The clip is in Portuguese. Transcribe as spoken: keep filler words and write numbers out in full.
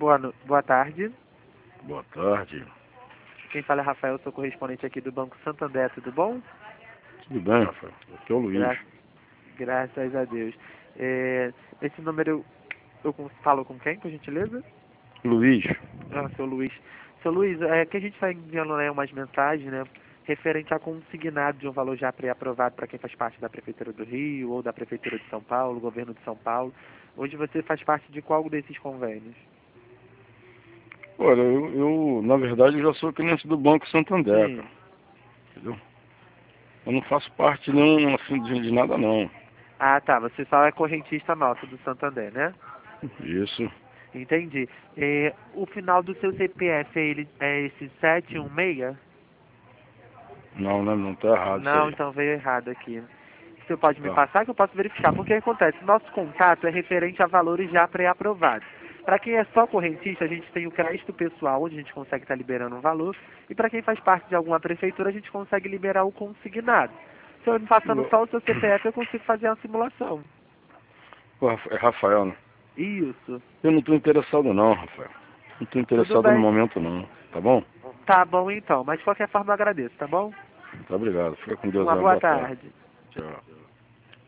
Boa, no... Boa tarde. Boa tarde. Quem fala é Rafael, sou correspondente aqui do Banco Santander, tudo bom? Tudo bem, Rafael. Aqui é o Luiz. Gra... Graças a Deus. É... Esse número eu falo com quem, por gentileza? Luiz. Ah, seu Luiz. Seu Luiz, é que a gente está enviando, né, umas mensagens, né, referente a consignado de um valor já pré-aprovado para quem faz parte da Prefeitura do Rio ou da Prefeitura de São Paulo, Governo de São Paulo. Hoje você faz parte de qual desses convênios? Olha, eu, eu, na verdade, eu já sou cliente do Banco Santander, Sim. cara. Entendeu? Eu não faço parte nenhum, assim, de, de nada, não. Ah, tá. Você só é correntista nosso do Santander, né? Isso. Entendi. É, o final do seu C P F é, ele, é esse sete um seis? Não, né? Não tá errado isso Não, aí. então veio errado aqui. Você pode me Tá. passar que eu posso verificar. Porque acontece, nosso contato é referente a valores já pré-aprovados. Para quem é só correntista, a gente tem o crédito pessoal, onde a gente consegue estar liberando um valor. E para quem faz parte de alguma prefeitura, a gente consegue liberar o consignado. Se eu me passando Eu- só o seu C P F, eu consigo fazer uma simulação. Pô, Rafa- é Rafael, né? Isso. Eu não tô interessado, não, Rafael. Não tô Tudo interessado no bem. momento, não. Tá bom? Tá bom então, mas de qualquer forma eu agradeço, tá bom? Tá, obrigado. Fica com Deus Uma aí. boa Boa tarde. tarde. Tchau.